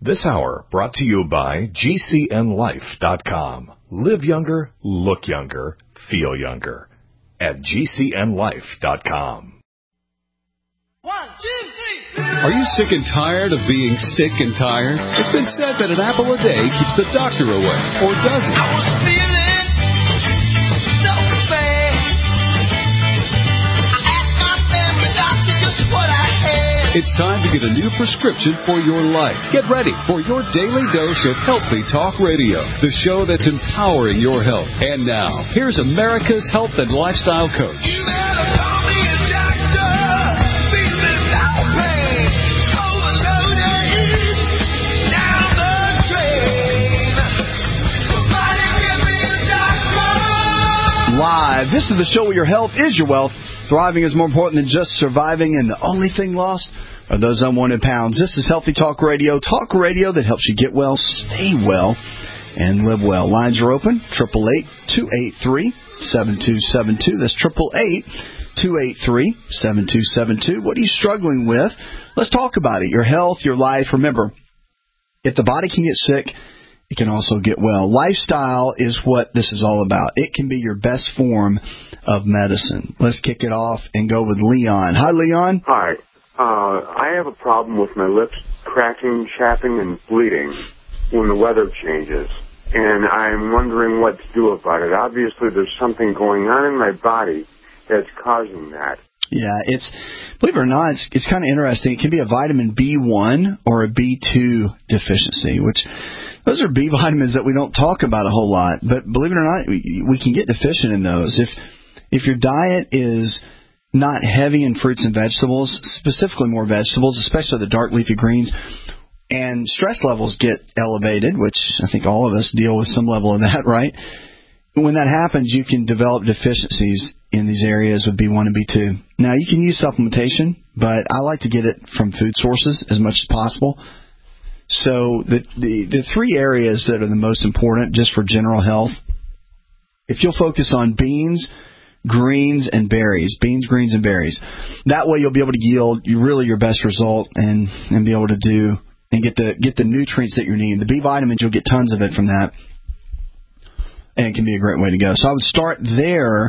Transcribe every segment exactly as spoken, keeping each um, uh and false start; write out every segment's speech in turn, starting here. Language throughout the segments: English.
This hour brought to you by G C N life dot com. Live younger, look younger, feel younger at G C N life dot com. One, two, three. Are you sick and tired of being sick and tired? It's been said that an apple a day keeps the doctor away, or does it? I was feeling so bad. I asked my family doctor just what I had. It's time to get a new prescription for your life. Get ready for your daily dose of Healthy Talk Radio, the show that's empowering your health. And now, here's America's health and lifestyle coach. You better call me a doctor. Feeling no pain. Overloaded. Down the drain. Somebody give me a doctor. Live. This is the show where your health is your wealth. Thriving is more important than just surviving, and the only thing lost are those unwanted pounds. This is Healthy Talk Radio, talk radio that helps you get well, stay well, and live well. Lines are open, eight eight eight, two eight three, seven two seven two. That's eight eight eight, two eight three, seven two seven two. What are you struggling with? Let's talk about it. Your health, your life. Remember, if the body can get sick, it can also get well. Lifestyle is what this is all about. It can be your best form of medicine. Let's kick it off and go with Leon. Hi, Leon. Hi. Uh, I have a problem with my lips cracking, chapping, and bleeding when the weather changes. And I'm wondering what to do about it. Obviously, there's something going on in my body that's causing that. Yeah, it's, believe it or not, it's, it's kind of interesting. It can be a vitamin B one or a B two deficiency, which those are B vitamins that we don't talk about a whole lot. But believe it or not, we, we can get deficient in those. If if your diet is not heavy in fruits and vegetables, specifically more vegetables, especially the dark leafy greens, and stress levels get elevated, which I think all of us deal with some level of that, right? When that happens, you can develop deficiencies in these areas with B one and B two. Now, you can use supplementation, but I like to get it from food sources as much as possible. So the, the, the three areas that are the most important just for general health, if you'll focus on beans, greens, and berries, beans, greens, and berries, that way you'll be able to yield really your best result and, and be able to do and get the get the nutrients that you're needing. The B vitamins, you'll get tons of it from that, and it can be a great way to go. So I would start there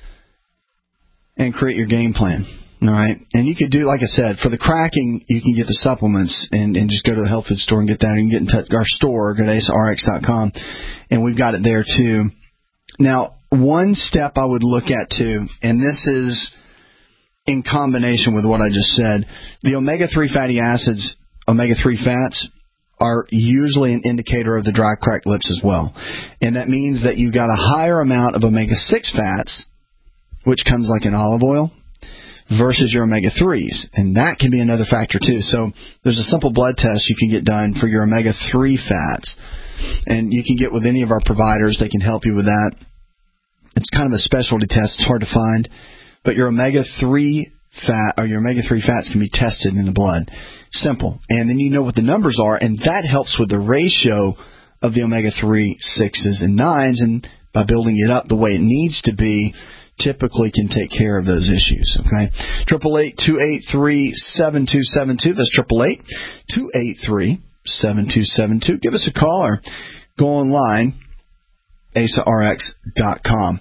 and create your game plan. All right, and you could do, like I said, for the cracking, you can get the supplements and, and just go to the health food store and get that. You can get in touch our store, go to A S A R X dot com, and we've got it there too. Now, one step I would look at too, and this is in combination with what I just said, the omega three fatty acids, omega three fats, are usually an indicator of the dry, cracked lips as well. And that means that you've got a higher amount of omega six fats, which comes like in olive oil, versus your omega threes. And that can be another factor too. So there's a simple blood test you can get done for your omega three fats. And you can get with any of our providers. They can help you with that. It's kind of a specialty test. It's hard to find. But your omega three fat or your omega three fats can be tested in the blood. Simple. And then you know what the numbers are, and that helps with the ratio of the omega three, sixes, and nines. And by building it up the way it needs to be, typically can take care of those issues. Okay, triple eight two eight three seven two seven two. That's triple eight two eight three seven two seven two. Give us a call or go online, A S A R X dot com.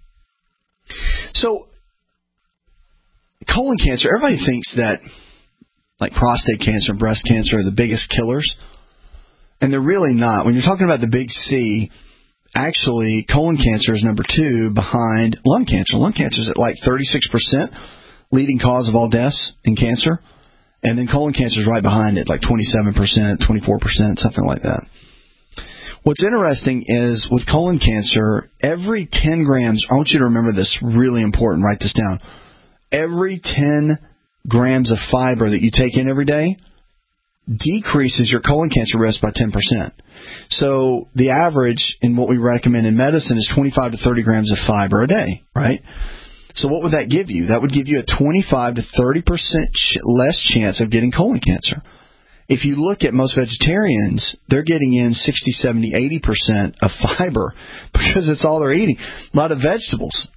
So, colon cancer. Everybody thinks that like prostate cancer and breast cancer are the biggest killers, and they're really not. When you're talking about the big C, actually, colon cancer is number two behind lung cancer. Lung cancer is at like thirty-six percent leading cause of all deaths in cancer. And then colon cancer is right behind it, like twenty-seven percent, twenty-four percent, something like that. What's interesting is with colon cancer, every ten grams, I want you to remember this, really important, write this down. Every ten grams of fiber that you take in every day decreases your colon cancer risk by ten percent. So the average in what we recommend in medicine is twenty-five to thirty grams of fiber a day, right? So what would that give you? That would give you a twenty-five to thirty percent ch- less chance of getting colon cancer. If you look at most vegetarians, they're getting in sixty, seventy, eighty percent of fiber because it's all they're eating. A lot of vegetables.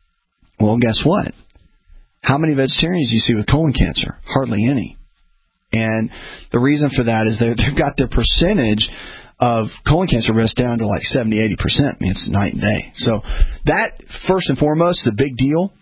Well, guess what? How many vegetarians do you see with colon cancer? Hardly any. And the reason for that is they've got their percentage of colon cancer risk down to like seventy, eighty percent. I mean, it's night and day. So that, first and foremost, is a big deal,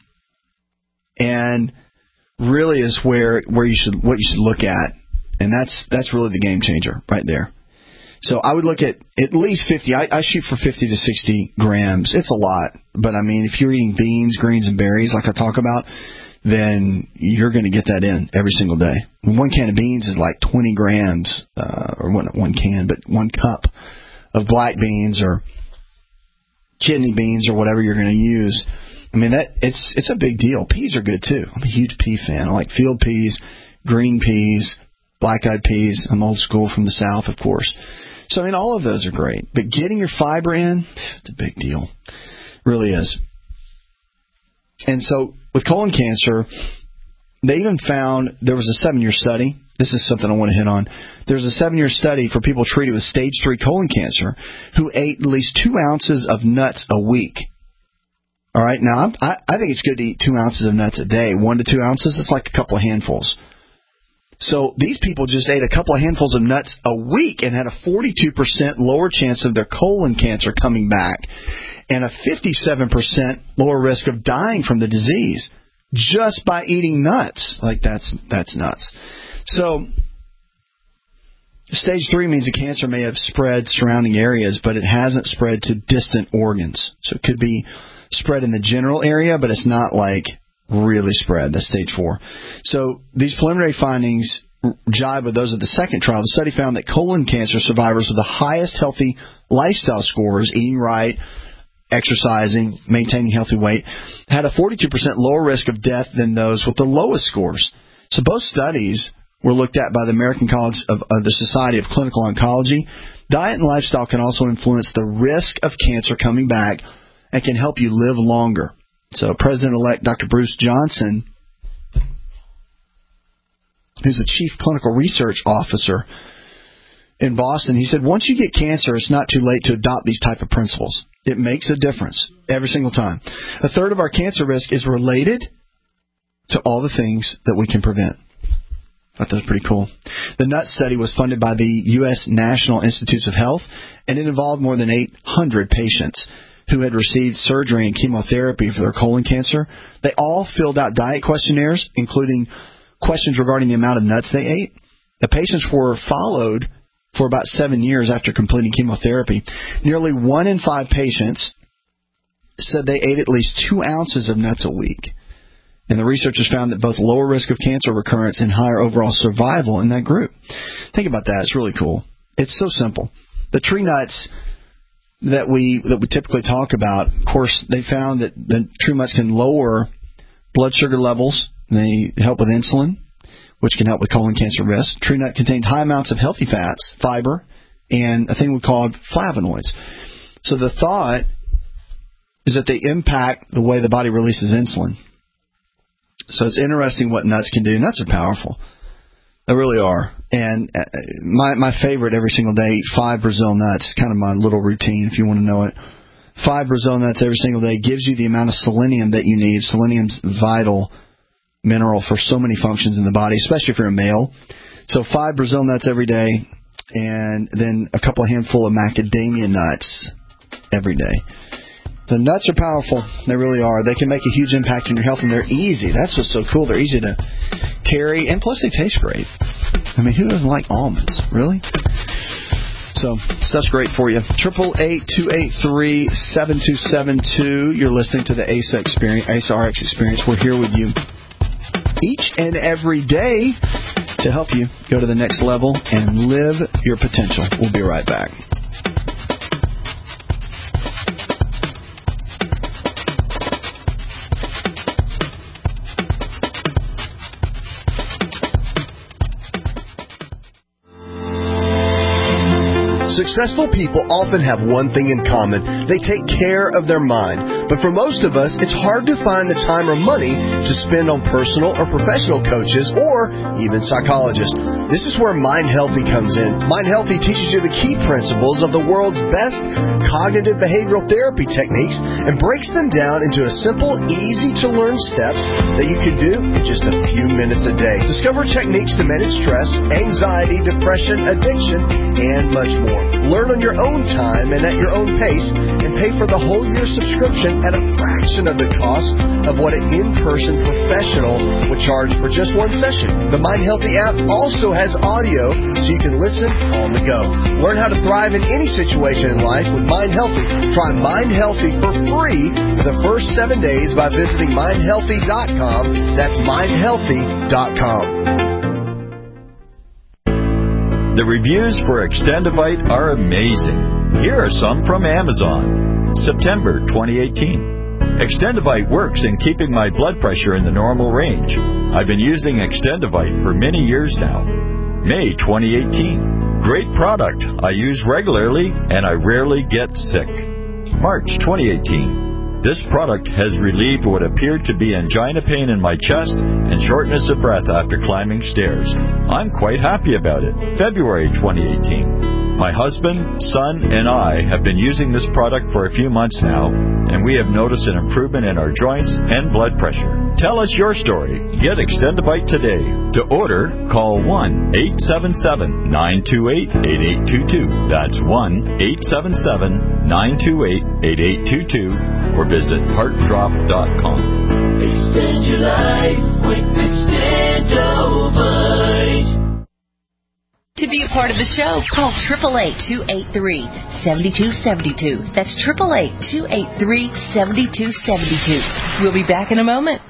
and really is where where you should what you should look at, and that's that's really the game changer right there. So I would look at at least fifty. I, I shoot for fifty to sixty grams. It's a lot, but I mean, if you're eating beans, greens, and berries like I talk about, then you're going to get that in every single day. One can of beans is like twenty grams, uh, or one, one can, but one cup of black beans or kidney beans or whatever you're going to use. I mean, that it's it's a big deal. Peas are good, too. I'm a huge pea fan. I like field peas, green peas, black-eyed peas. I'm old school from the South, of course. So, I mean, all of those are great. But getting your fiber in, it's a big deal. It really is. And so with colon cancer, they even found there was a seven-year study. This is something I want to hit on. There's a seven-year study for people treated with stage three colon cancer who ate at least two ounces of nuts a week. All right, now I'm, I, I think it's good to eat two ounces of nuts a day. One to two ounces, it's like a couple of handfuls. So these people just ate a couple of handfuls of nuts a week and had a forty-two percent lower chance of their colon cancer coming back and a fifty-seven percent lower risk of dying from the disease just by eating nuts. Like, that's that's nuts. So stage three means the cancer may have spread surrounding areas, but it hasn't spread to distant organs. So it could be spread in the general area, but it's not like really spread. That's stage four. So these preliminary findings jibe with those of the second trial. The study found that colon cancer survivors with the highest healthy lifestyle scores, eating right, exercising, maintaining healthy weight, had a forty-two percent lower risk of death than those with the lowest scores. So both studies were looked at by the American College of, of the Society of Clinical Oncology. Diet and lifestyle can also influence the risk of cancer coming back and can help you live longer. So President-elect Doctor Bruce Johnson, who's the Chief Clinical Research Officer in Boston, he said, once you get cancer, it's not too late to adopt these type of principles. It makes a difference every single time. A third of our cancer risk is related to all the things that we can prevent. I thought that was pretty cool. The NUT study was funded by the U S National Institutes of Health, and it involved more than eight hundred patients who had received surgery and chemotherapy for their colon cancer. They all filled out diet questionnaires, including questions regarding the amount of nuts they ate. The patients were followed for about seven years after completing chemotherapy. Nearly one in five patients said they ate at least two ounces of nuts a week. And the researchers found that both lower risk of cancer recurrence and higher overall survival in that group. Think about that. It's really cool. It's so simple. The tree nuts that we that we typically talk about, of course, they found that the tree nuts can lower blood sugar levels. They help with insulin, which can help with colon cancer risk. Tree nut contains high amounts of healthy fats, fiber, and a thing we call flavonoids. So the thought is that they impact the way the body releases insulin. So it's interesting what nuts can do. Nuts are powerful. They really are. And my my favorite every single day, eat five Brazil nuts. It's kind of my little routine if you want to know it. Five Brazil nuts every single day gives you the amount of selenium that you need. Selenium's vital mineral for so many functions in the body, especially if you're a male. So five Brazil nuts every day, and then a couple of handful of macadamia nuts every day. The nuts are powerful. They really are. They can make a huge impact on your health, and they're easy. That's what's so cool. They're easy to carry, and plus they taste great. I mean, who doesn't like almonds? Really? So, stuff's great for you. Triple eight two eight three seven two seven two. You're listening to the A S A Experience, A S A R X Experience. We're here with you each and every day to help you go to the next level and live your potential. We'll be right back. Successful people often have one thing in common. They take care of their mind. But for most of us, it's hard to find the time or money to spend on personal or professional coaches or even psychologists. This is where Mind Healthy comes in. Mind Healthy teaches you the key principles of the world's best cognitive behavioral therapy techniques and breaks them down into a simple, easy-to-learn steps that you can do in just a few minutes a day. Discover techniques to manage stress, anxiety, depression, addiction, and much more. Learn on your own time and at your own pace, and pay for the whole year subscription at a fraction of the cost of what an in-person professional would charge for just one session. The Mind Healthy app also has audio so you can listen on the go. Learn how to thrive in any situation in life with Mind Healthy. Try Mind Healthy for free for the first seven days by visiting mind healthy dot com. That's mind healthy dot com. The reviews for Extendivite are amazing. Here are some from Amazon. September twenty eighteen. Extendivite works in keeping my blood pressure in the normal range. I've been using Extendivite for many years now. May twenty eighteen. Great product. I use regularly and I rarely get sick. March twenty eighteen. This product has relieved what appeared to be angina pain in my chest and shortness of breath after climbing stairs. I'm quite happy about it. February twenty eighteen. My husband, son, and I have been using this product for a few months now, and we have noticed an improvement in our joints and blood pressure. Tell us your story. Get Extendivite today. To order, call one eight seven seven, nine two eight, eight eight two two. That's one eight seven seven, nine two eight, eight eight two two, or visit heart drop dot com. Extend your life with Extendivite. To be a part of the show, call eight eight eight, two eight three, seven two seven two. That's eight eight eight, two eight three, seven two seven two. We'll be back in a moment.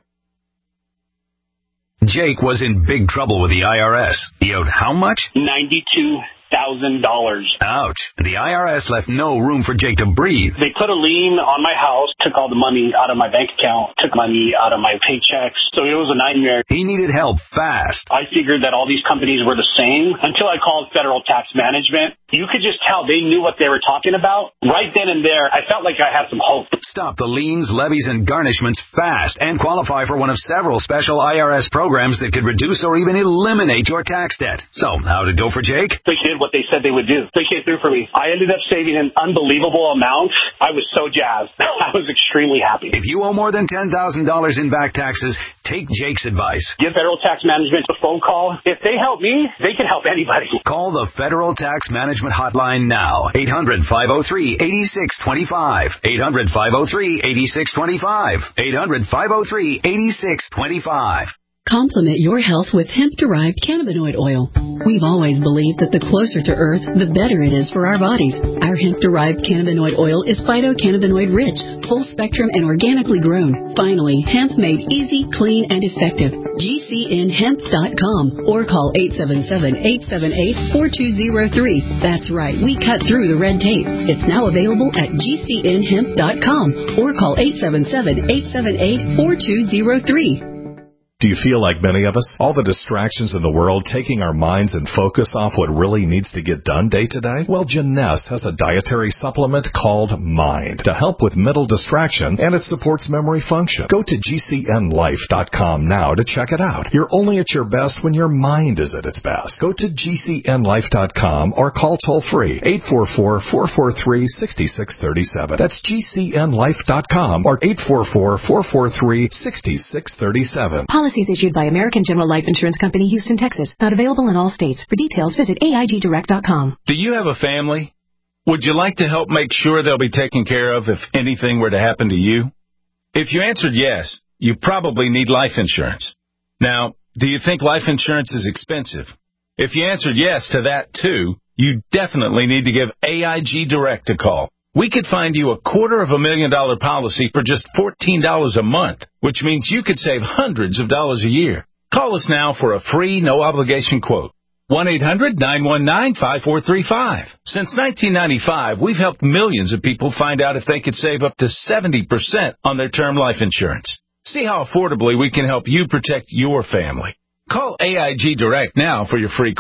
Jake was in big trouble with the I R S. He owed how much? ninety-two thousand dollars. Ouch. The I R S left no room for Jake to breathe. They put a lien on my house, took all the money out of my bank account, took money out of my paychecks. So it was a nightmare. He needed help fast. I figured that all these companies were the same until I called Federal Tax Management. You could just tell they knew what they were talking about. Right then and there, I felt like I had some hope. Stop the liens, levies, and garnishments fast and qualify for one of several special I R S programs that could reduce or even eliminate your tax debt. So, how'd it go for Jake? They did what they said they would do. They came through for me. I ended up saving an unbelievable amount. I was so jazzed. I was extremely happy. If you owe more than ten thousand dollars in back taxes, take Jake's advice. Give Federal Tax Management a phone call. If they help me, they can help anybody. Call the Federal Tax Management Hotline now. eight hundred, five oh three, eight six two five. eight hundred, five oh three, eight six two five. eight hundred, five oh three, eight six two five. Complement your health with hemp-derived cannabinoid oil. We've always believed that the closer to Earth, the better it is for our bodies. Our hemp-derived cannabinoid oil is phytocannabinoid-rich, full-spectrum, and organically grown. Finally, hemp made easy, clean, and effective. G C N hemp dot com or call eight seven seven, eight seven eight, four two zero three. That's right, we cut through the red tape. It's now available at G C N hemp dot com or call eight seven seven, eight seven eight, four two zero three. Do you feel like many of us? All the distractions in the world taking our minds and focus off what really needs to get done day to day? Well, Janess has a dietary supplement called Mind to help with mental distraction, and it supports memory function. Go to G C N life dot com now to check it out. You're only at your best when your mind is at its best. Go to G C N life dot com or call toll-free eight four four, four four three, six six three seven. That's G C N life dot com or eight four four, four four three, six six three seven. Policies issued by American General Life Insurance Company, Houston, Texas. Not available in all states. For details, visit A I G direct dot com. Do you have a family? Would you like to help make sure they'll be taken care of if anything were to happen to you? If you answered yes, you probably need life insurance. Now, do you think life insurance is expensive? If you answered yes to that too, you definitely need to give A I G Direct a call. We could find you a quarter of a million dollar policy for just fourteen dollars a month, which means you could save hundreds of dollars a year. Call us now for a free, no-obligation quote. one eight hundred, nine one nine, five four three five. Since nineteen ninety-five, we've helped millions of people find out if they could save up to seventy percent on their term life insurance. See how affordably we can help you protect your family. Call A I G Direct now for your free quote.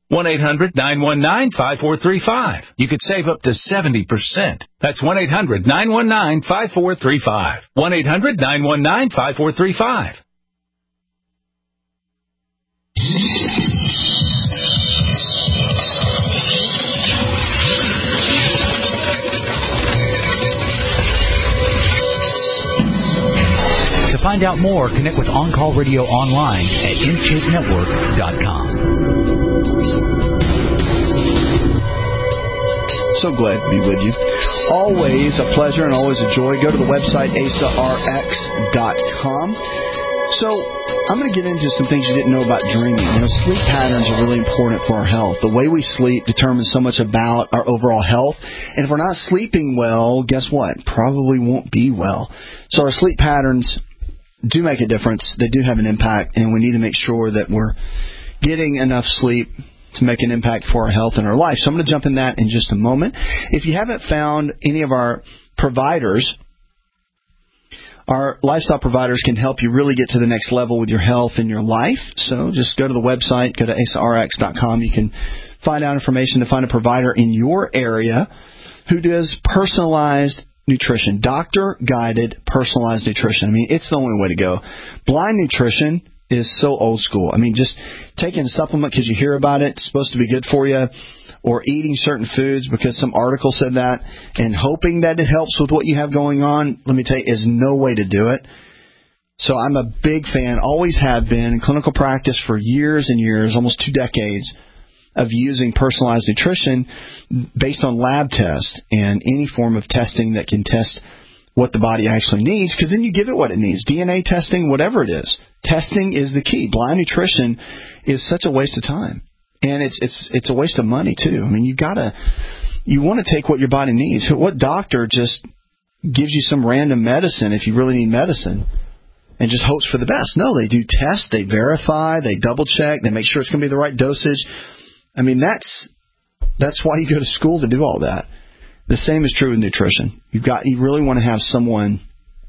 one eight hundred nine one nine five four three five. You could save up to seventy percent. That's one eight hundred nine one nine five four three five. one eight hundred nine one nine five four three five. To find out more, connect with On Call Radio online at intake network dot com. So glad to be with you. Always a pleasure and always a joy. Go to the website A S A R X dot com. So I'm going to get into some things you didn't know about dreaming. You know, sleep patterns are really important for our health. The way we sleep determines so much about our overall health. And if we're not sleeping well, guess what? Probably won't be well. So our sleep patterns do make a difference. They do have an impact, and we need to make sure that we're getting enough sleep to make an impact for our health and our life. So I'm going to jump in that in just a moment. If you haven't found any of our providers, our lifestyle providers can help you really get to the next level with your health and your life. So just go to the website, go to A S A R X dot com. You can find out information to find a provider in your area who does personalized nutrition, doctor-guided personalized nutrition. I mean, it's the only way to go. Blind nutrition is so old school. I mean, just taking a supplement because you hear about it, it's supposed to be good for you, or eating certain foods because some article said that, and hoping that it helps with what you have going on, let me tell you, is no way to do it. So I'm a big fan, always have been, in clinical practice for years and years, almost two decades, of using personalized nutrition based on lab tests and any form of testing that can test what the body actually needs, because then you give it what it needs. D N A testing, whatever it is. Testing is the key. Blind nutrition is such a waste of time. And it's it's it's a waste of money, too. I mean, you gotta you want to take what your body needs. What doctor just gives you some random medicine if you really need medicine and just hopes for the best? No, they do tests, they verify, they double check, they make sure it's going to be the right dosage. I mean, that's that's why you go to school to do all that. The same is true with nutrition. You've got you really want to have someone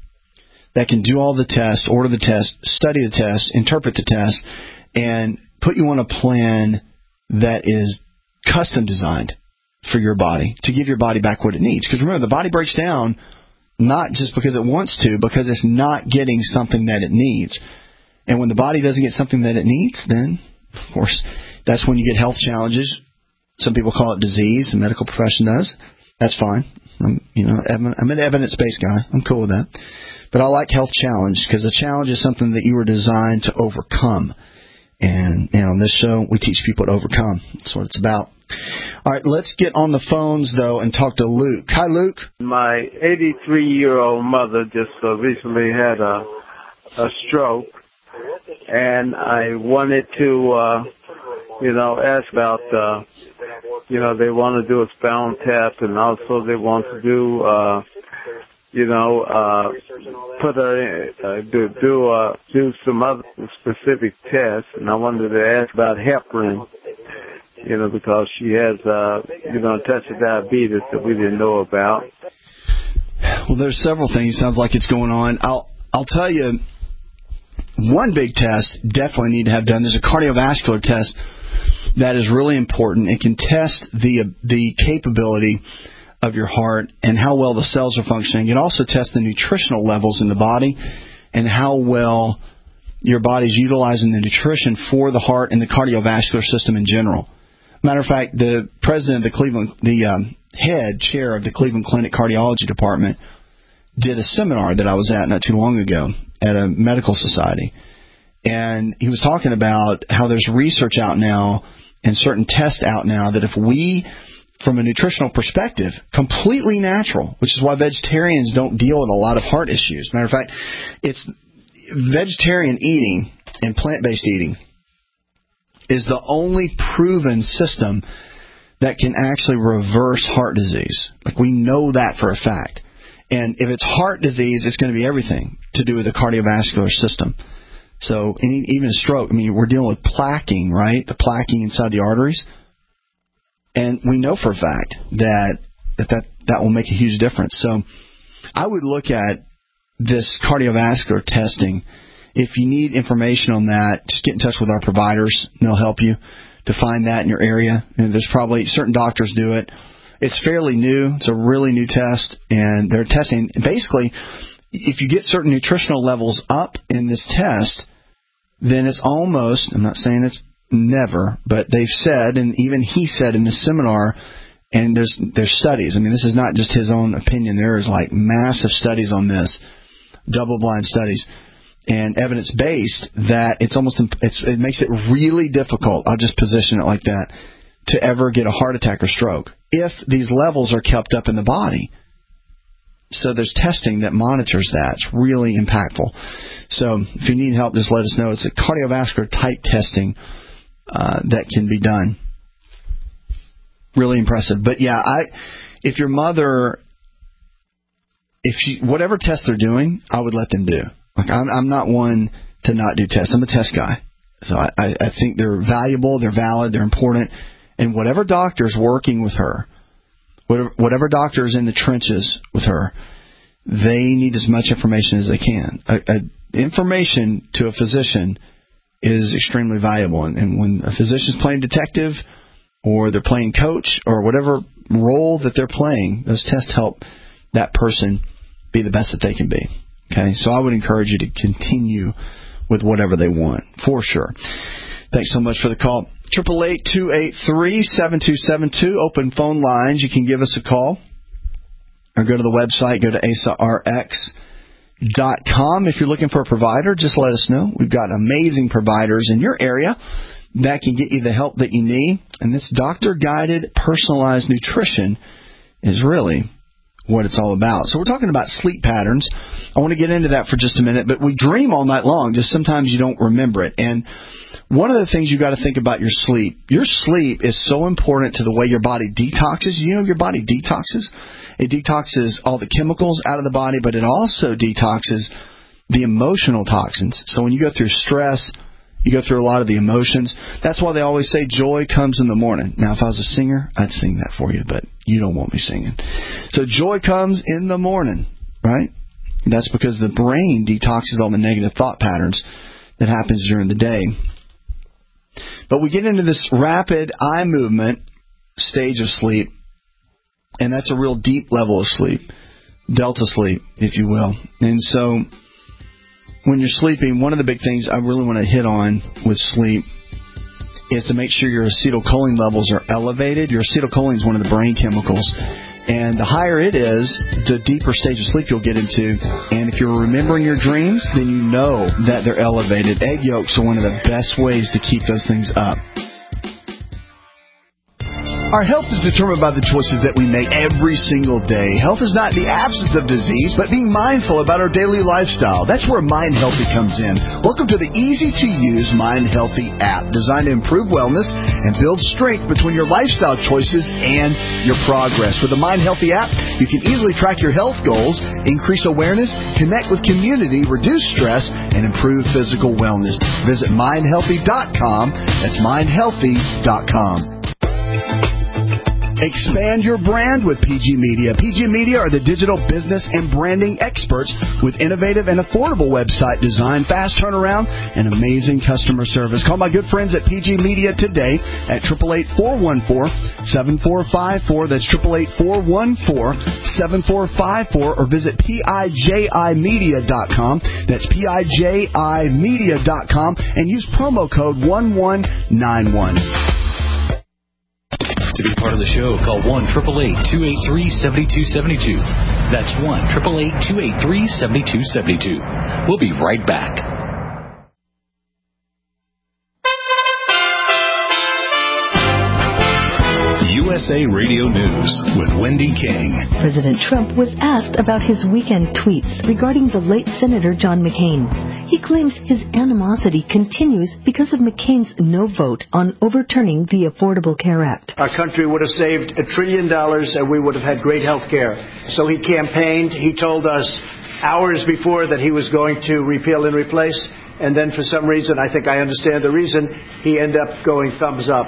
that can do all the tests, order the test, study the test, interpret the test, and put you on a plan that is custom designed for your body to give your body back what it needs. Because remember, the body breaks down not just because it wants to, because it's not getting something that it needs. And when the body doesn't get something that it needs, then, of course, that's when you get health challenges. Some people call it disease. The medical profession does. That's fine. I'm, you know, I'm an evidence-based guy. I'm cool with that. But I like health challenge because a challenge is something that you were designed to overcome. And, and on this show, we teach people to overcome. That's what it's about. All right, let's get on the phones, though, and talk to Luke. Hi, Luke. My eighty-three-year-old mother just uh, recently had a, a stroke, and I wanted to, uh, you know, ask about, uh, you know, they want to do a spinal tap, and also they want to do, uh, you know, uh, put her in, uh, do do uh, do some other specific tests, and I wanted to ask about heparin, you know, because she has, uh, you know, a touch of diabetes that we didn't know about. Well, there's several things. Sounds like it's going on. I'll I'll tell you, one big test definitely need to have done. There's a cardiovascular test that is really important. It can test the the capability of your heart and how well the cells are functioning. It also tests the nutritional levels in the body and how well your body's utilizing the nutrition for the heart and the cardiovascular system in general. Matter of fact, the president of the Cleveland, the um, head chair of the Cleveland Clinic Cardiology Department did a seminar that I was at not too long ago at a medical society. And he was talking about how there's research out now and certain tests out now that if we, from a nutritional perspective, completely natural, which is why vegetarians don't deal with a lot of heart issues. Matter of fact, it's vegetarian eating and plant-based eating is the only proven system that can actually reverse heart disease. Like, we know that for a fact. And if it's heart disease, it's going to be everything to do with the cardiovascular system. So any, even a stroke, I mean, we're dealing with plaquing, right? The plaquing inside the arteries. And we know for a fact that that, that that will make a huge difference. So I would look at this cardiovascular testing. If you need information on that, just get in touch with our providers, and they'll help you. to find that in your area. And there's probably certain doctors do it. It's fairly new. It's a really new test, and they're testing. Basically, if you get certain nutritional levels up in this test, then it's almost, I'm not saying it's never, but they've said, and even he said in the seminar, and there's there's studies. I mean, this is not just his own opinion. There is like massive studies on this, double-blind studies, and evidence-based, that it's almost it's, it makes it really difficult, I'll just position it like that, to ever get a heart attack or stroke if these levels are kept up in the body. So there's testing that monitors that. It's really impactful. So if you need help, just let us know. It's a cardiovascular type testing uh, that can be done. Really impressive. But yeah, I if your mother, if she, whatever test they're doing, I would let them do. Like I'm, I'm not one to not do tests. I'm a test guy. So I, I think they're valuable, they're valid, they're important. And whatever doctor's working with her, whatever, whatever doctor is in the trenches with her, they need as much information as they can. A, a, information to a physician is extremely valuable. And, and when a physician's playing detective or they're playing coach or whatever role that they're playing, those tests help that person be the best that they can be. Okay, so I would encourage you to continue with whatever they want, for sure. Thanks so much for the call. eight eight eight, two eight three, seven two seven two. Open phone lines. You can give us a call or go to the website. Go to A S A R X dot com. If you're looking for a provider, just let us know. We've got amazing providers in your area that can get you the help that you need. And this doctor-guided, personalized nutrition is really what it's all about. So we're talking about sleep patterns. I want to get into that for just a minute, but we dream all night long, just sometimes you don't remember it. And one of the things you got to think about your sleep, your sleep is so important to the way your body detoxes. You know your body detoxes? It detoxes all the chemicals out of the body, but it also detoxes the emotional toxins. So when you go through stress, you go through a lot of the emotions. That's why they always say joy comes in the morning. Now, if I was a singer, I'd sing that for you, but you don't want me singing. So joy comes in the morning, right? That's because the brain detoxes all the negative thought patterns that happens during the day. But we get into this rapid eye movement stage of sleep, and that's a real deep level of sleep, delta sleep, if you will. And so when you're sleeping, one of the big things I really want to hit on with sleep is to make sure your acetylcholine levels are elevated. Your acetylcholine is one of the brain chemicals. And the higher it is, the deeper stage of sleep you'll get into. And if you're remembering your dreams, then you know that they're elevated. Egg yolks are one of the best ways to keep those things up. Our health is determined by the choices that we make every single day. Health is not the absence of disease, but being mindful about our daily lifestyle. That's where Mind Healthy comes in. Welcome to the easy-to-use Mind Healthy app, designed to improve wellness and build strength between your lifestyle choices and your progress. With the Mind Healthy app, you can easily track your health goals, increase awareness, connect with community, reduce stress, and improve physical wellness. Visit mind healthy dot com. That's mind healthy dot com. Expand your brand with P G Media. P G Media are the digital business and branding experts with innovative and affordable website design, fast turnaround, and amazing customer service. Call my good friends at P G Media today at eight eight eight, four one four, seven four five four. That's eight eight eight, four one four, seven four five four, or visit P I J I media dot com. That's P I J I media dot com and use promo code one one nine one. To be part of the show, call one eight eight eight, two eight three, seven two seven two. That's one eight eight eight, two eight three, seven two seven two. We'll be right back. U S A Radio News with Wendy King. President Trump was asked about his weekend tweets regarding the late Senator John McCain. He claims his animosity continues because of McCain's no vote on overturning the Affordable Care Act. Our country would have saved a trillion dollars and we would have had great health care. So he campaigned. He told us hours before that he was going to repeal and replace. And then for some reason, I think I understand the reason, he ended up going thumbs up.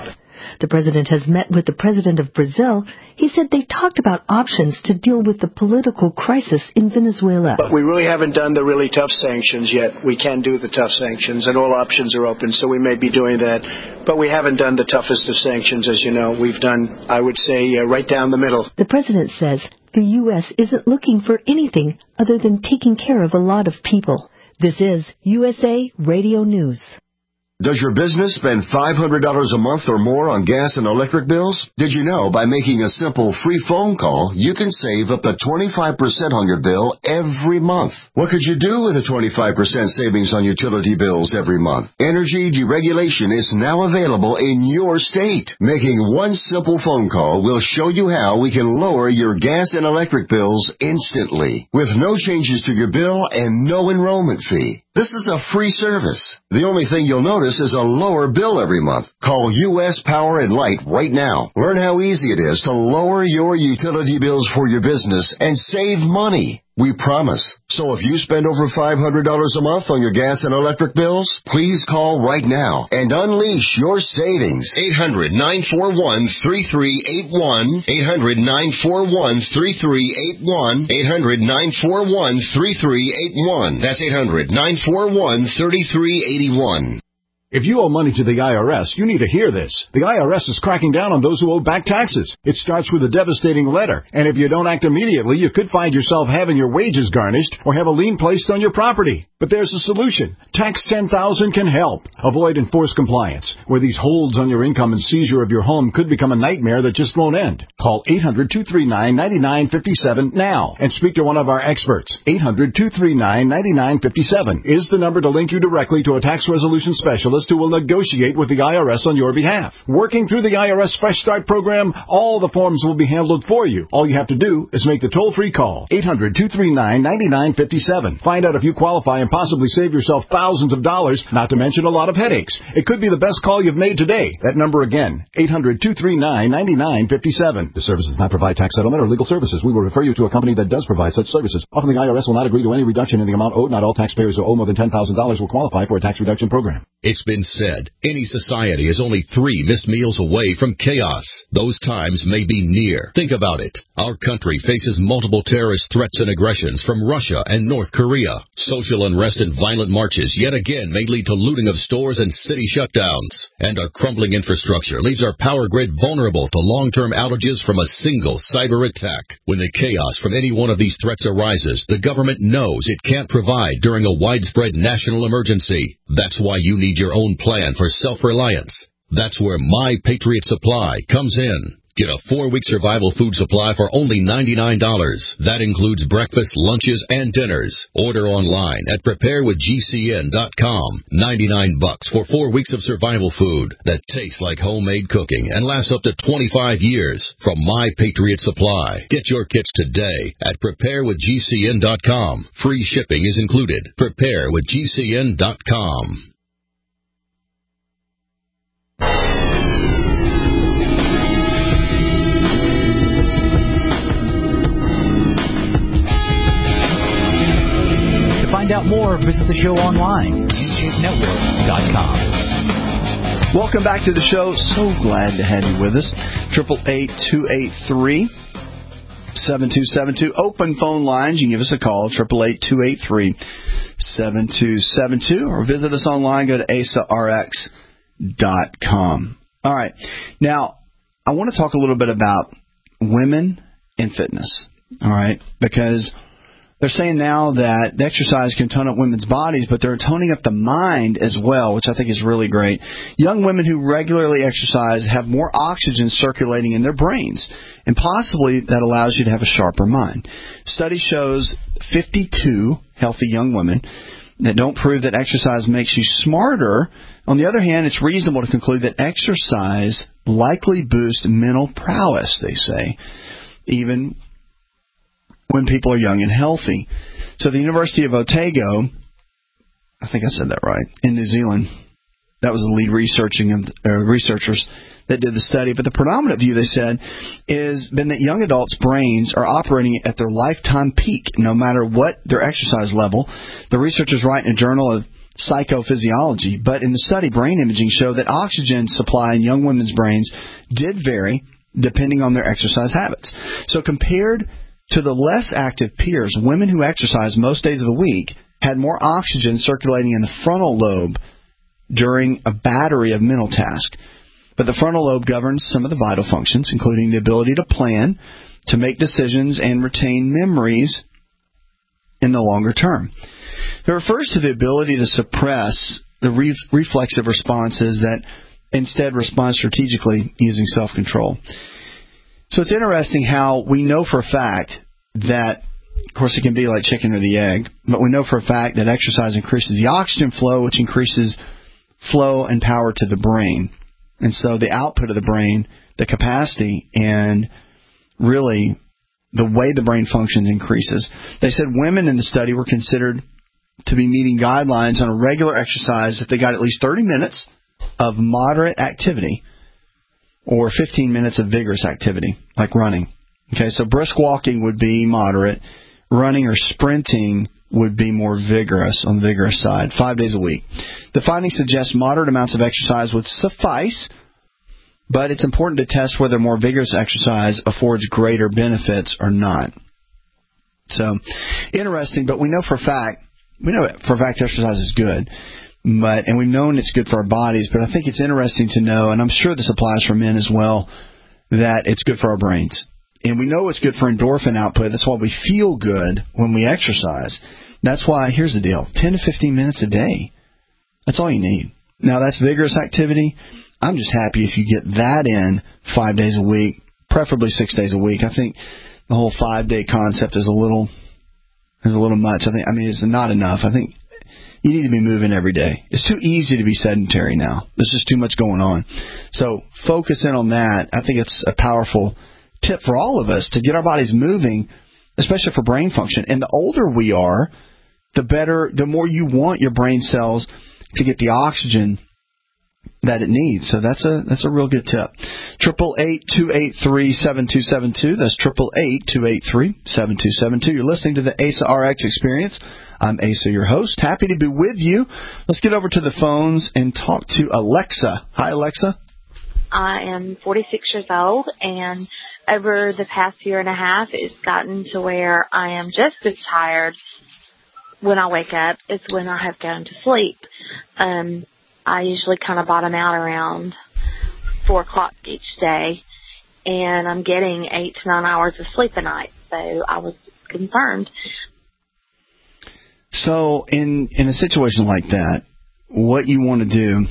The president has met with the president of Brazil. He said they talked about options to deal with the political crisis in Venezuela. But we really haven't done the really tough sanctions yet. We can do the tough sanctions, and all options are open, so we may be doing that. But we haven't done the toughest of sanctions, as you know. We've done, I would say, uh, right down the middle. The president says the U S isn't looking for anything other than taking care of a lot of people. This is U S A Radio News. Does your business spend five hundred dollars a month or more on gas and electric bills? Did you know by making a simple free phone call, you can save up to twenty-five percent on your bill every month? What could you do with a twenty-five percent savings on utility bills every month? Energy deregulation is now available in your state. Making one simple phone call will show you how we can lower your gas and electric bills instantly, with no changes to your bill and no enrollment fee. This is a free service. The only thing you'll notice is a lower bill every month. Call U S Power and Light right now. Learn how easy it is to lower your utility bills for your business and save money. We promise. So if you spend over five hundred dollars a month on your gas and electric bills, please call right now and unleash your savings. eight hundred, nine four one, three three eight one. eight hundred, nine four one, three three eight one. eight hundred, nine four one, three three eight one. That's eight hundred, nine four one, three three eight one. If you owe money to the I R S, you need to hear this. The I R S is cracking down on those who owe back taxes. It starts with a devastating letter, and if you don't act immediately, you could find yourself having your wages garnished or have a lien placed on your property. But there's a solution. Tax ten thousand can help. Avoid enforced compliance, where these holds on your income and seizure of your home could become a nightmare that just won't end. Call eight hundred, two three nine, nine nine five seven now and speak to one of our experts. eight hundred, two three nine, nine nine five seven is the number to link you directly to a tax resolution specialist who will negotiate with the I R S on your behalf. Working through the I R S Fresh Start program, all the forms will be handled for you. All you have to do is make the toll-free call. eight hundred, two three nine, nine nine five seven. Find out if you qualify and possibly save yourself thousands of dollars, not to mention a lot of headaches. It could be the best call you've made today. That number again, eight hundred, two three nine, nine nine five seven. The service does not provide tax settlement or legal services. We will refer you to a company that does provide such services. Often the I R S will not agree to any reduction in the amount owed. Not all taxpayers who owe more than ten thousand dollars will qualify for a tax reduction program. It's been said, any society is only three missed meals away from chaos. Those times may be near. Think about it. Our country faces multiple terrorist threats and aggressions from Russia and North Korea. Social unrest and violent marches yet again may lead to looting of stores and city shutdowns. And our crumbling infrastructure leaves our power grid vulnerable to long-term outages from a single cyber attack. When the chaos from any one of these threats arises, the government knows it can't provide during a widespread national emergency. That's why you need your own plan for self-reliance. That's where My Patriot Supply comes in. Get a four-week survival food supply for only ninety-nine dollars. That includes breakfast, lunches, and dinners. Order online at prepare with G C N dot com. ninety-nine bucks for four weeks of survival food that tastes like homemade cooking and lasts up to twenty-five years from My Patriot Supply. Get your kits today at prepare with G C N dot com. Free shipping is included. prepare with G C N dot com. Find out more, visit the show online, handshake network dot com. Welcome back to the show. So glad to have you with us. eight eight eight, two eight three, seven two seven two. Open phone lines. You can give us a call, eight eight eight, two eight three, seven two seven two, or visit us online. Go to A S A R X dot com. All right. Now, I want to talk a little bit about women in fitness. All right. Because they're saying now that the exercise can tone up women's bodies, but they're toning up the mind as well, which I think is really great. Young women who regularly exercise have more oxygen circulating in their brains, and possibly that allows you to have a sharper mind. Study shows fifty-two healthy young women that don't prove that exercise makes you smarter. On the other hand, it's reasonable to conclude that exercise likely boosts mental prowess, they say, even when people are young and healthy. So the University of Otago, I think I said that right, in New Zealand, that was the lead researching uh, researchers that did the study. But the predominant view, they said, is been that young adults' brains are operating at their lifetime peak, no matter what their exercise level. The researchers write in a journal of psychophysiology. But in the study, brain imaging showed that oxygen supply in young women's brains did vary depending on their exercise habits. So compared to the less active peers, women who exercise most days of the week had more oxygen circulating in the frontal lobe during a battery of mental tasks. But the frontal lobe governs some of the vital functions, including the ability to plan, to make decisions, and retain memories in the longer term. It refers to the ability to suppress the re- reflexive responses that instead respond strategically using self-control. So it's interesting how we know for a fact that, of course, it can be like chicken or the egg, but we know for a fact that exercise increases the oxygen flow, which increases flow and power to the brain. And so the output of the brain, the capacity, and really the way the brain functions increases. They said women in the study were considered to be meeting guidelines on a regular exercise if they got at least thirty minutes of moderate activity or fifteen minutes of vigorous activity, like running. Okay, so brisk walking would be moderate. Running or sprinting would be more vigorous, on the vigorous side, five days a week. The findings suggest moderate amounts of exercise would suffice, but it's important to test whether more vigorous exercise affords greater benefits or not. So, interesting, but we know for a fact, we know for a fact exercise is good, but and we've known it's good for our bodies, but I think it's interesting to know, and I'm sure this applies for men as well, that it's good for our brains. And we know it's good for endorphin output. That's why we feel good when we exercise. That's why, here's the deal, ten to fifteen minutes a day. That's all you need. Now, that's vigorous activity. I'm just happy if you get that in five days a week, preferably six days a week. I think the whole five-day concept is a little is a little much. I think I mean, it's not enough. I think you need to be moving every day. It's too easy to be sedentary now. There's just too much going on. So focus in on that. I think it's a powerful tip for all of us to get our bodies moving, especially for brain function. And the older we are, the better, the more you want your brain cells to get the oxygen that it needs. So that's a that's a real good tip. Triple eight two eight three seven two seven two. That's triple eight two eight three seven two seven two. You're listening to the A S A R X Experience. I'm Asa, your host. Happy to be with you. Let's get over to the phones and talk to Alexa. Hi, Alexa. I am forty-six years old, and over the past year and a half, it's gotten to where I am just as tired when I wake up as when I have gone to sleep. Um, I usually kind of bottom out around four o'clock each day, and I'm getting eight to nine hours of sleep a night. So I was concerned. So in, in a situation like that, what you want to do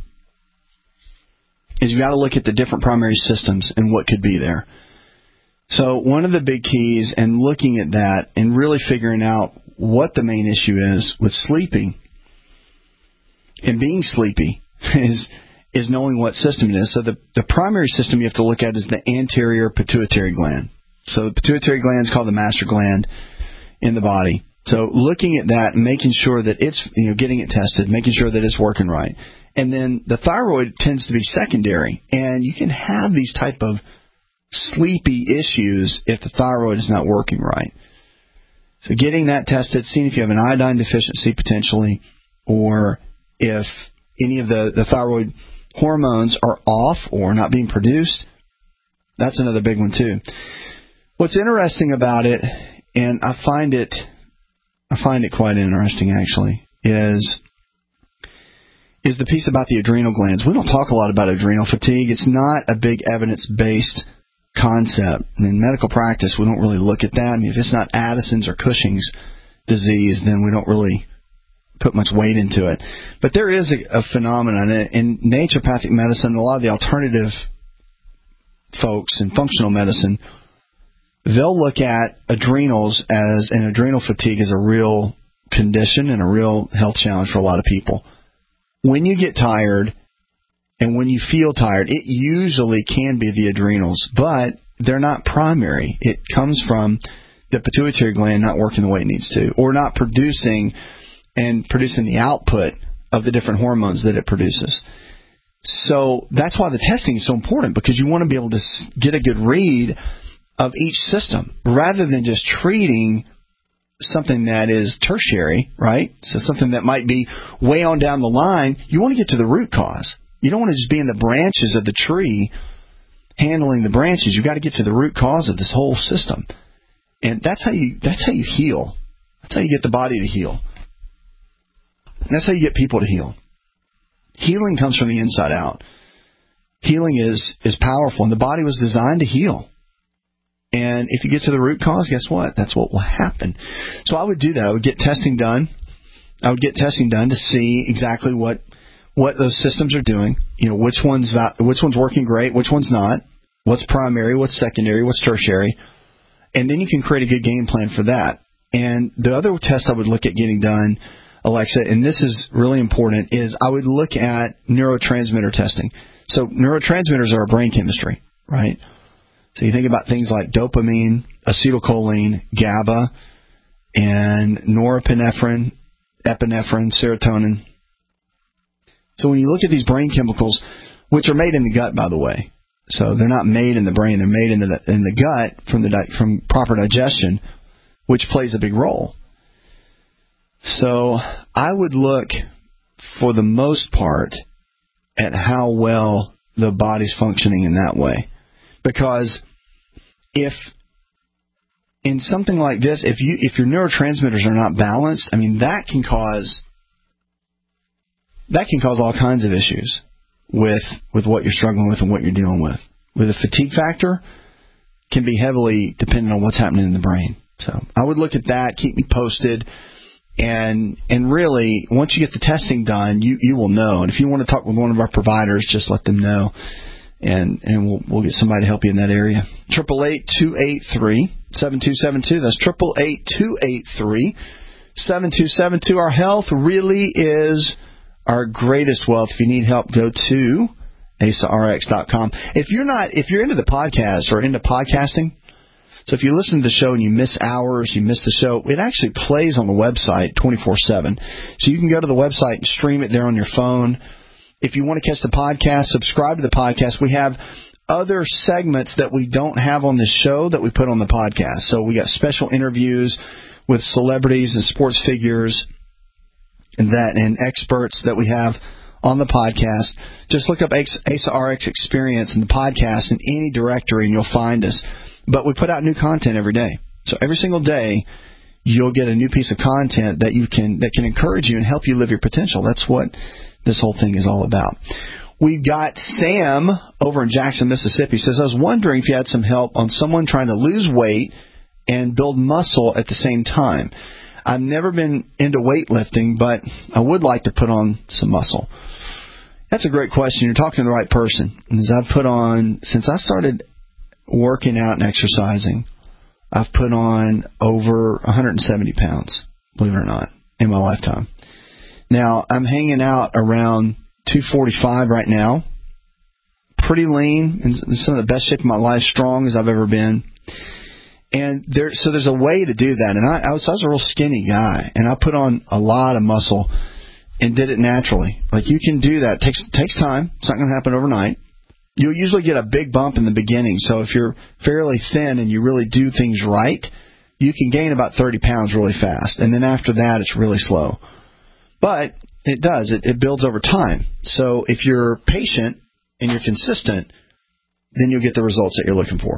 is you've got to look at the different primary systems and what could be there. So one of the big keys in looking at that and really figuring out what the main issue is with sleeping and being sleepy is is knowing what system it is. So the, the primary system you have to look at is the anterior pituitary gland. So the pituitary gland is called the master gland in the body. So looking at that and making sure that it's, you know, getting it tested, making sure that it's working right. And then the thyroid tends to be secondary. And you can have these type of sleepy issues if the thyroid is not working right. So getting that tested, seeing if you have an iodine deficiency potentially, or if any of the, the thyroid hormones are off or not being produced, that's another big one too. What's interesting about it, and I find it, I find it quite interesting actually, is is the piece about the adrenal glands. We don't talk a lot about adrenal fatigue. It's not a big evidence-based concept. In medical practice, we don't really look at that. I mean, if it's not Addison's or Cushing's disease, then we don't really put much weight into it. But there is a, a phenomenon in naturopathic medicine, a lot of the alternative folks in functional medicine, they'll look at adrenals as, and adrenal fatigue as a real condition and a real health challenge for a lot of people. When you get tired and when you feel tired, it usually can be the adrenals, but they're not primary. It comes from the pituitary gland not working the way it needs to, or not producing and producing the output of the different hormones that it produces. So that's why the testing is so important, because you want to be able to get a good read of each system rather than just treating something that is tertiary, right? So something that might be way on down the line, you want to get to the root cause. You don't want to just be in the branches of the tree handling the branches. You've got to get to the root cause of this whole system. And that's how you that's how you heal. That's how you get the body to heal. And that's how you get people to heal. Healing comes from the inside out. Healing is, is powerful, and the body was designed to heal. And if you get to the root cause, guess what? That's what will happen. So I would do that. I would get testing done. I would get testing done to see exactly what what those systems are doing. You know, which one's which one's working great, which one's not. What's primary, what's secondary, what's tertiary. And then you can create a good game plan for that. And the other test I would look at getting done, Alexa, and this is really important, is I would look at neurotransmitter testing. So neurotransmitters are our brain chemistry, right? So you think about things like dopamine, acetylcholine, GABA, and norepinephrine, epinephrine, serotonin. So when you look at these brain chemicals, which are made in the gut, by the way, so they're not made in the brain, they're made in the in the gut from the from proper digestion, which plays a big role. So I would look, for the most part, at how well the body's functioning in that way. Because if in something like this, if you if your neurotransmitters are not balanced, I mean that can cause that can cause all kinds of issues with with what you're struggling with and what you're dealing with. With a fatigue factor, can be heavily dependent on what's happening in the brain. So I would look at that, keep me posted, and and really once you get the testing done, you you will know. And if you want to talk with one of our providers, just let them know. And and we'll we'll get somebody to help you in that area. Triple eight two eight three seven two seven two. That's triple eight two eight three seven two seven two. Our health really is our greatest wealth. If you need help, go to asa r x dot com. If you're not, if you're into the podcast or into podcasting, so if you listen to the show and you miss hours, you miss the show, it actually plays on the website twenty-four seven. So you can go to the website and stream it there on your phone. If you want to catch the podcast, subscribe to the podcast. We have other segments that we don't have on the show that we put on the podcast. So we got special interviews with celebrities and sports figures and that and experts that we have on the podcast. Just look up Asa R X Experience in the podcast in any directory and you'll find us. But we put out new content every day. So every single day you'll get a new piece of content that you can that can encourage you and help you live your potential. That's what this whole thing is all about. We've got Sam over in Jackson, Mississippi. Says, I was wondering if you had some help on someone trying to lose weight and build muscle at the same time. I've never been into weightlifting, but I would like to put on some muscle. That's a great question. You're talking to the right person. As I've put on, since I started working out and exercising, I've put on over one hundred seventy pounds, believe it or not, in my lifetime. Now, I'm hanging out around two forty-five right now. Pretty lean, in some of the best shape of my life, strong as I've ever been. And there, so there's a way to do that. And I, I, was, I was a real skinny guy, and I put on a lot of muscle and did it naturally. Like, you can do that. It takes, takes time. It's not going to happen overnight. You'll usually get a big bump in the beginning. So if you're fairly thin and you really do things right, you can gain about thirty pounds really fast. And then after that, it's really slow. But it does. It, it builds over time. So if you're patient and you're consistent, then you'll get the results that you're looking for.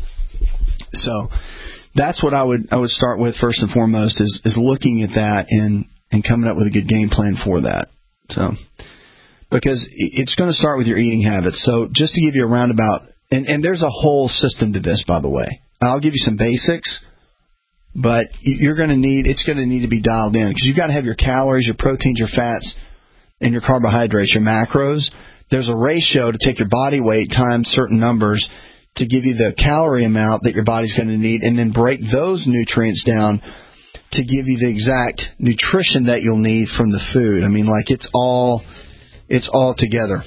So that's what I would I would start with first and foremost is, is looking at that and, and coming up with a good game plan for that. So because it's going to start with your eating habits. So just to give you a roundabout, and, and there's a whole system to this, by the way. I'll give you some basics. But you're going to need, it's going to need to be dialed in because you've got to have your calories, your proteins, your fats, and your carbohydrates, your macros. There's a ratio to take your body weight times certain numbers to give you the calorie amount that your body's going to need, and then break those nutrients down to give you the exact nutrition that you'll need from the food. I mean, like it's all, it's all together.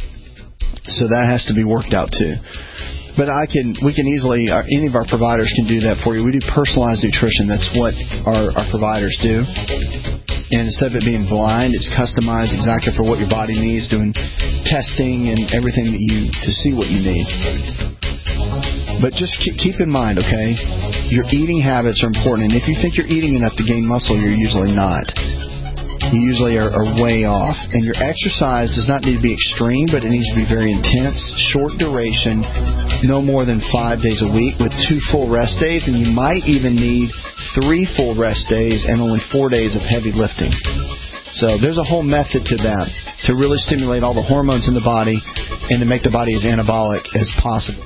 So that has to be worked out too. But I can, we can easily, our, any of our providers can do that for you. We do personalized nutrition. That's what our, our providers do. And instead of it being blind, it's customized exactly for what your body needs, doing testing and everything that you, to see what you need. But just keep in mind, okay, your eating habits are important. And if you think you're eating enough to gain muscle, you're usually not. You usually are, are way off. And your exercise does not need to be extreme, but it needs to be very intense, short duration, no more than five days a week with two full rest days. And you might even need three full rest days and only four days of heavy lifting. So there's a whole method to that, to really stimulate all the hormones in the body and to make the body as anabolic as possible.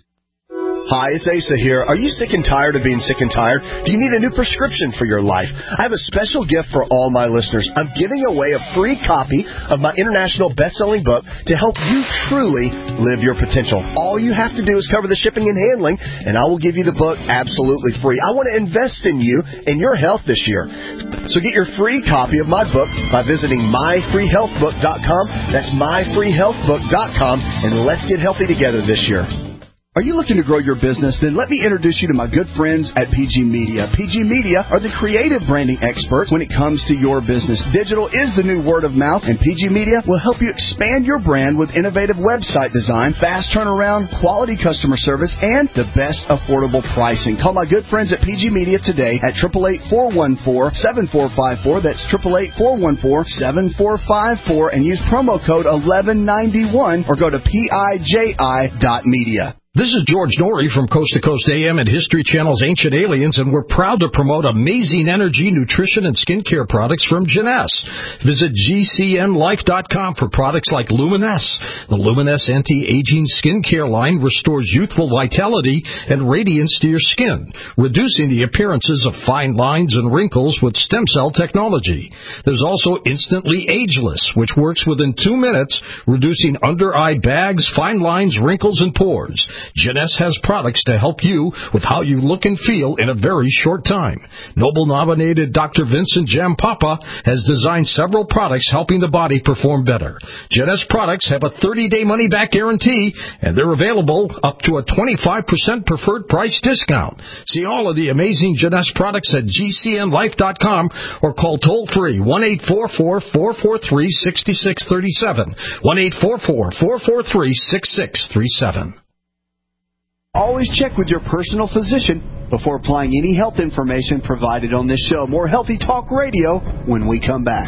Hi, it's Asa here. Are you sick and tired of being sick and tired? Do you need a new prescription for your life? I have a special gift for all my listeners. I'm giving away a free copy of my international best-selling book to help you truly live your potential. All you have to do is cover the shipping and handling, and I will give you the book absolutely free. I want to invest in you and your health this year. So get your free copy of my book by visiting my free health book dot com. That's my free health book dot com, and let's get healthy together this year. Are you looking to grow your business? Then let me introduce you to my good friends at P G Media. P G Media are the creative branding experts when it comes to your business. Digital is the new word of mouth, and P G Media will help you expand your brand with innovative website design, fast turnaround, quality customer service, and the best affordable pricing. Call my good friends at P G Media today at eight eight eight, four one four, seven four five four. That's eight eight eight, four one four, seven four five four, and use promo code eleven ninety-one or go to P I J I dot media. This is George Norrie from Coast to Coast A M and History Channel's Ancient Aliens, and we're proud to promote amazing energy, nutrition, and skincare products from Jeunesse. Visit G C N life dot com for products like Luminesse. The Luminesse anti-aging skincare line restores youthful vitality and radiance to your skin, reducing the appearances of fine lines and wrinkles with stem cell technology. There's also Instantly Ageless, which works within two minutes, reducing under-eye bags, fine lines, wrinkles, and pores. Jeunesse has products to help you with how you look and feel in a very short time. Nobel-nominated Doctor Vincent Jampapa has designed several products helping the body perform better. Jeunesse products have a thirty-day money-back guarantee, and they're available up to a twenty-five percent preferred price discount. See all of the amazing Jeunesse products at G C N life dot com or call toll-free one eight four four, four four three, six six three seven, one eight four four, four four three, six six three seven. Always check with your personal physician before applying any health information provided on this show. More Healthy Talk Radio when we come back.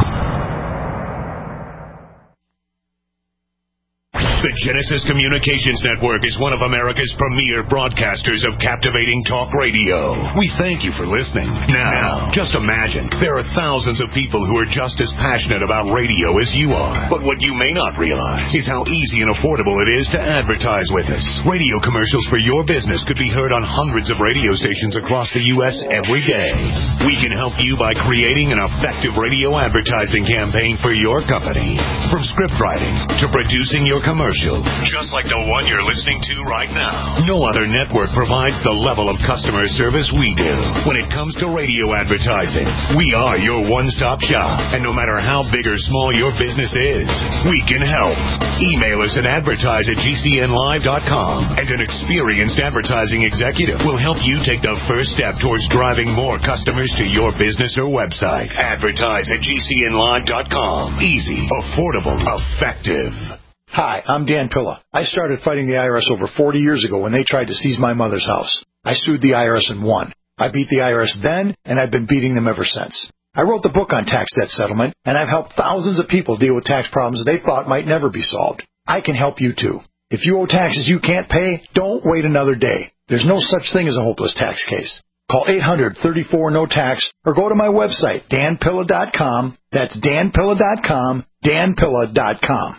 The Genesis Communications Network is one of America's premier broadcasters of captivating talk radio. We thank you for listening. Now, just imagine, there are thousands of people who are just as passionate about radio as you are. But what you may not realize is how easy and affordable it is to advertise with us. Radio commercials for your business could be heard on hundreds of radio stations across the U S every day. We can help you by creating an effective radio advertising campaign for your company. From script writing to producing your commercial, just like the one you're listening to right now. No other network provides the level of customer service we do. When it comes to radio advertising, we are your one-stop shop. And no matter how big or small your business is, we can help. Email us at advertise at G C N live dot com, and an experienced advertising executive will help you take the first step towards driving more customers to your business or website. Advertise at G C N live dot com. Easy, affordable, effective. Hi, I'm Dan Pilla. I started fighting the I R S over forty years ago when they tried to seize my mother's house. I sued the I R S and won. I beat the I R S then, and I've been beating them ever since. I wrote the book on tax debt settlement, and I've helped thousands of people deal with tax problems they thought might never be solved. I can help you too. If you owe taxes you can't pay, don't wait another day. There's no such thing as a hopeless tax case. Call eight hundred, thirty-four, no tax or go to my website, dan pilla dot com. That's dan pilla dot com, dan pilla dot com.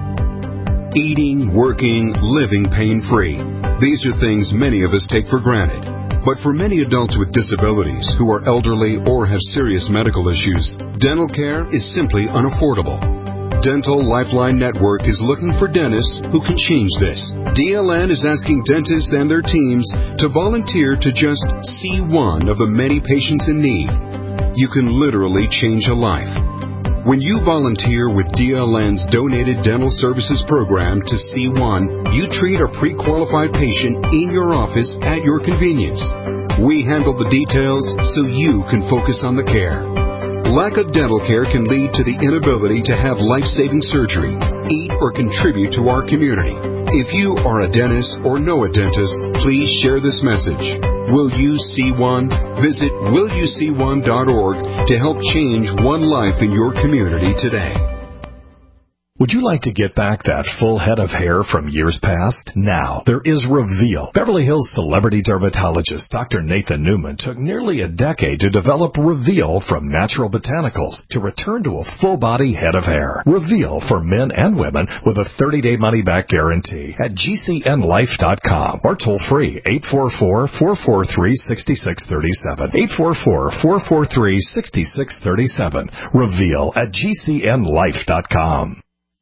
Eating, working, living pain-free. These are things many of us take for granted. But for many adults with disabilities who are elderly or have serious medical issues, dental care is simply unaffordable. Dental Lifeline Network is looking for dentists who can change this. D L N is asking dentists and their teams to volunteer to just see one of the many patients in need. You can literally change a life. When you volunteer with D L N's Donated Dental Services Program to C one, you treat a pre-qualified patient in your office at your convenience. We handle the details so you can focus on the care. Lack of dental care can lead to the inability to have life-saving surgery, eat, or contribute to our community. If you are a dentist or know a dentist, please share this message. Will you see one? Visit will you see one dot org to help change one life in your community today. Would you like to get back that full head of hair from years past? Now, there is Reveal. Beverly Hills celebrity dermatologist Doctor Nathan Newman took nearly a decade to develop Reveal from natural botanicals to return to a full-body head of hair. Reveal for men and women with a thirty-day money-back guarantee at G C N life dot com or toll-free eight four four, four four three, six six three seven. eight four four, four four three, six six three seven. Reveal at G C N life dot com.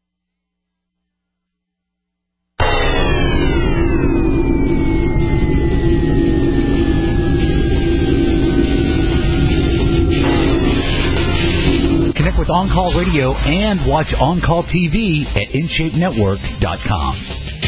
Connect with On Call Radio and watch On Call T V at in shape network dot com.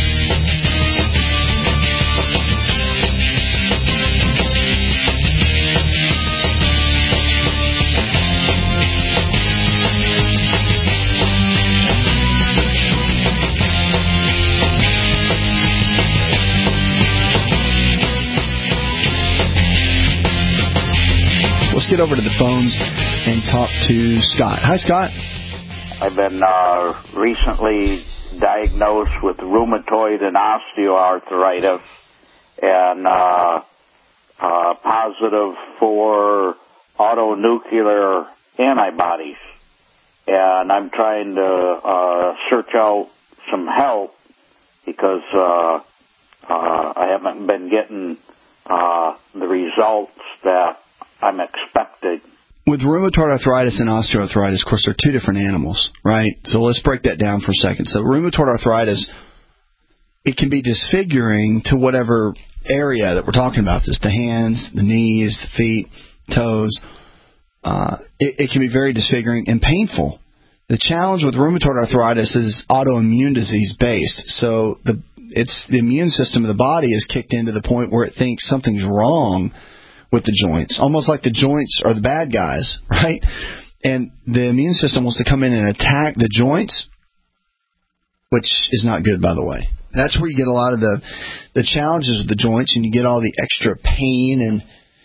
Let's get over to the phones and talk to Scott. Hi, Scott. I've been uh, recently diagnosed with rheumatoid and osteoarthritis and uh, uh, positive for autonuclear antibodies. And I'm trying to uh, search out some help because uh, uh, I haven't been getting uh, the results that I'm expecting. With rheumatoid arthritis and osteoarthritis, of course, they're two different animals, right? So let's break that down for a second. So rheumatoid arthritis, it can be disfiguring to whatever area that we're talking about. This, the hands, the knees, the feet, toes. Uh, it, it can be very disfiguring and painful. The challenge with rheumatoid arthritis is autoimmune disease based. So the it's the immune system of the body is kicked into the point where it thinks something's wrong with the joints, almost like the joints are the bad guys, right? And the immune system wants to come in and attack the joints, which is not good, by the way. That's where you get a lot of the the challenges with the joints, and you get all the extra pain and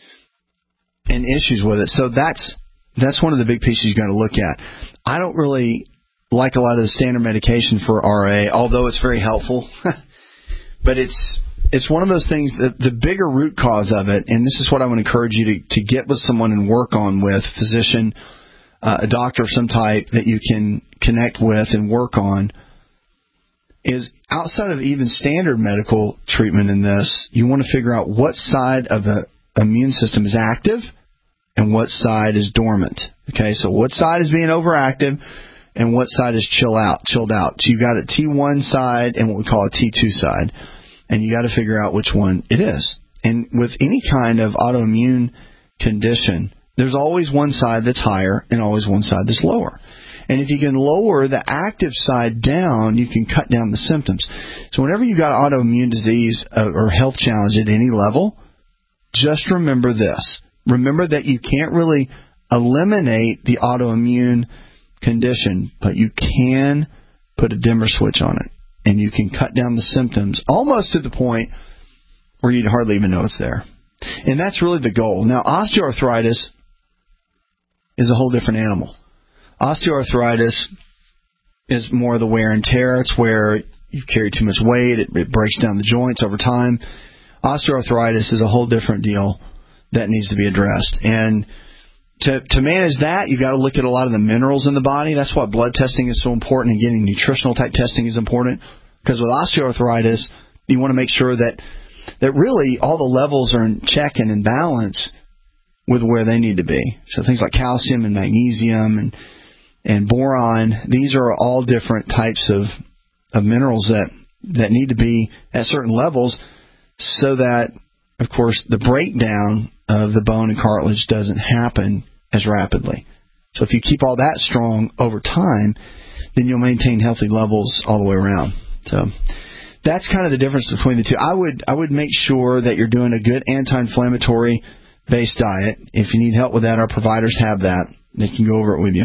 and issues with it. So that's that's one of the big pieces you got to look at. I don't really like a lot of the standard medication for R A, although it's very helpful, but it's It's one of those things, that the bigger root cause of it, and this is what I would encourage you to, to get with someone and work on with, physician, uh, a doctor of some type that you can connect with and work on, is outside of even standard medical treatment in this, you want to figure out what side of the immune system is active and what side is dormant. Okay, so what side is being overactive and what side is chill out, chilled out. So you've got a T one side and what we call a T two side. And you got to figure out which one it is. And with any kind of autoimmune condition, there's always one side that's higher and always one side that's lower. And if you can lower the active side down, you can cut down the symptoms. So whenever you got autoimmune disease or health challenge at any level, just remember this. Remember that you can't really eliminate the autoimmune condition, but you can put a dimmer switch on it. And you can cut down the symptoms almost to the point where you'd hardly even know it's there. And that's really the goal. Now, osteoarthritis is a whole different animal. Osteoarthritis is more the wear and tear. It's where you carry too much weight. It, it breaks down the joints over time. Osteoarthritis is a whole different deal that needs to be addressed. And to, to manage that, you've got to look at a lot of the minerals in the body. That's why blood testing is so important, and getting nutritional type testing is important. Because with osteoarthritis, you want to make sure that that really all the levels are in check and in balance with where they need to be. So things like calcium and magnesium and and boron, these are all different types of of minerals that, that need to be at certain levels so that, of course, the breakdown of the bone and cartilage doesn't happen as rapidly. So if you keep all that strong over time, then you'll maintain healthy levels all the way around. So that's kind of the difference between the two. I would I would make sure that you're doing a good anti-inflammatory based diet. If you need help with that, our providers have that. They can go over it with you.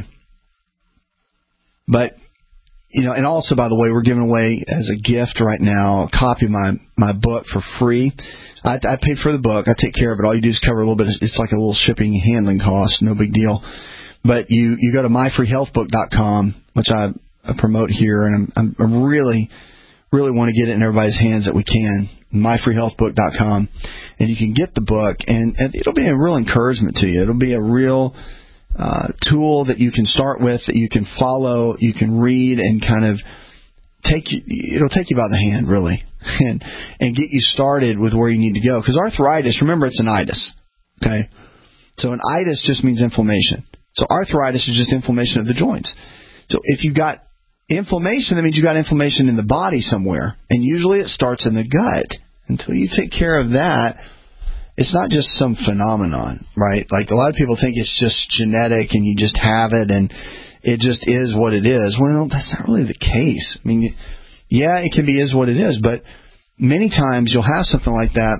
But, you know, and also, by the way, we're giving away as a gift right now a copy of my, my book for free. I, I paid for the book. I take care of it. All you do is cover a little bit. It's like a little shipping and handling cost. No big deal. But you, you go to my free health book dot com, which I, I promote here, and I'm, I'm really, really want to get it in everybody's hands that we can. my free health book dot com, and you can get the book, and, and it'll be a real encouragement to you. It'll be a real uh, tool that you can start with, that you can follow, you can read, and kind of take you. It'll take you by the hand, really, and and get you started with where you need to go. Because arthritis, remember, it's an itis. Okay, so an itis just means inflammation. So arthritis is just inflammation of the joints. So if you got inflammation, that means you got inflammation in the body somewhere, and usually it starts in the gut. Until you take care of that, it's not just some phenomenon, right? Like a lot of people think it's just genetic and you just have it and it just is what it is. Well, that's not really the case. I mean, yeah, it can be is what it is, but many times you'll have something like that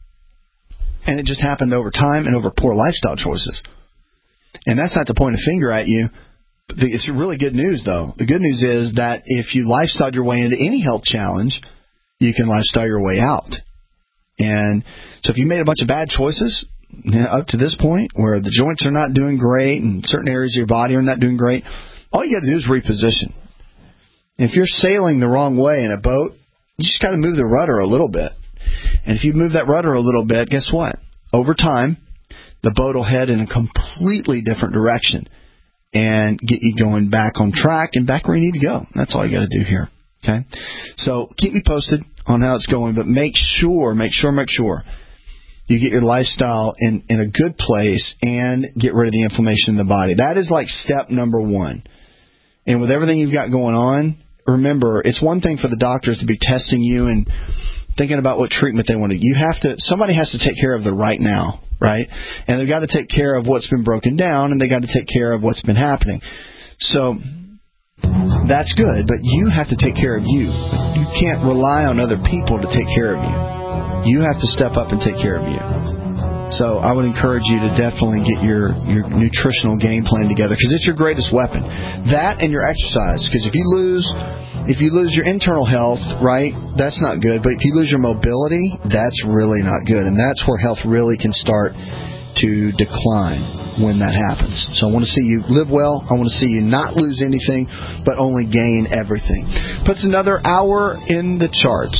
and it just happened over time and over poor lifestyle choices. And that's not to point a finger at you. It's really good news, though. The good news is that if you lifestyle your way into any health challenge, you can lifestyle your way out. And so if you made a bunch of bad choices up to this point where the joints are not doing great and certain areas of your body are not doing great, all you got to do is reposition. If you're sailing the wrong way in a boat, you just got to move the rudder a little bit. And if you move that rudder a little bit, guess what? Over time, the boat will head in a completely different direction and get you going back on track and back where you need to go. That's all you got to do here. Okay? So keep me posted on how it's going, but make sure, make sure, make sure you get your lifestyle in, in a good place and get rid of the inflammation in the body. That is like step number one. And with everything you've got going on, remember, it's one thing for the doctors to be testing you and thinking about what treatment they want to. You have to. Somebody has to take care of the right now, right? And they've got to take care of what's been broken down, and they got to take care of what's been happening. So that's good, but you have to take care of you. You can't rely on other people to take care of you. You have to step up and take care of you. So I would encourage you to definitely get your, your nutritional game plan together, because it's your greatest weapon. That and your exercise, because if you lose if you lose your internal health, right, that's not good. But if you lose your mobility, that's really not good. And that's where health really can start to decline when that happens. So I want to see you live well. I want to see you not lose anything, but only gain everything. Puts another hour in the charts.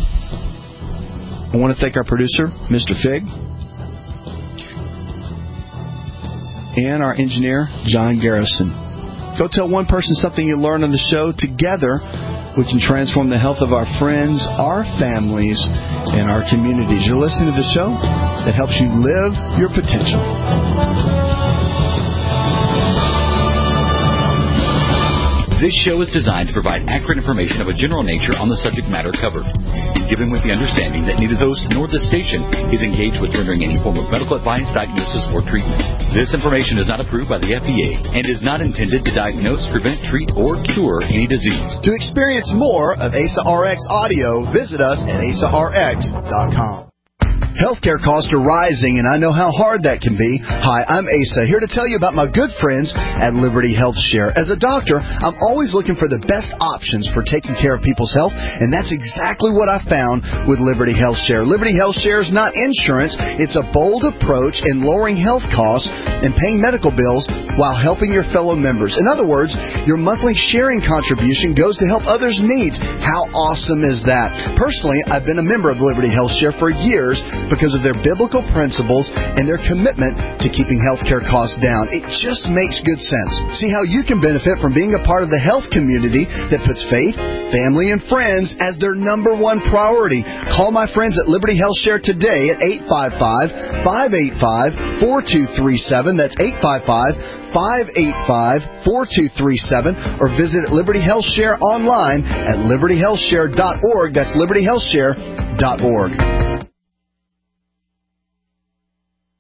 I want to thank our producer, Mister Fig, and our engineer, John Garrison. Go tell one person something you learned on the show. Together, we can transform the health of our friends, our families, and our communities. You're listening to the show that helps you live your potential. This show is designed to provide accurate information of a general nature on the subject matter covered, given with the understanding that neither the host nor the station is engaged with rendering any form of medical advice, diagnosis, or treatment. This information is not approved by the F D A and is not intended to diagnose, prevent, treat, or cure any disease. To experience more of A S A R X audio, visit us at A S A R X dot com. Healthcare costs are rising, and I know how hard that can be. Hi, I'm Asa, here to tell you about my good friends at Liberty Health Share. As a doctor, I'm always looking for the best options for taking care of people's health, and that's exactly what I found with Liberty Health Share. Liberty Health Share is not insurance. It's a bold approach in lowering health costs and paying medical bills while helping your fellow members. In other words, your monthly sharing contribution goes to help others' needs. How awesome is that? Personally, I've been a member of Liberty Health Share for years, because of their biblical principles and their commitment to keeping healthcare costs down. It just makes good sense. See how you can benefit from being a part of the health community that puts faith, family, and friends as their number one priority. Call my friends at Liberty Health Share today at eight five five, five eight five, four two three seven. That's eight five five, five eight five, four two three seven, or visit Liberty Health Share online at liberty health share dot org. That's liberty health share dot org.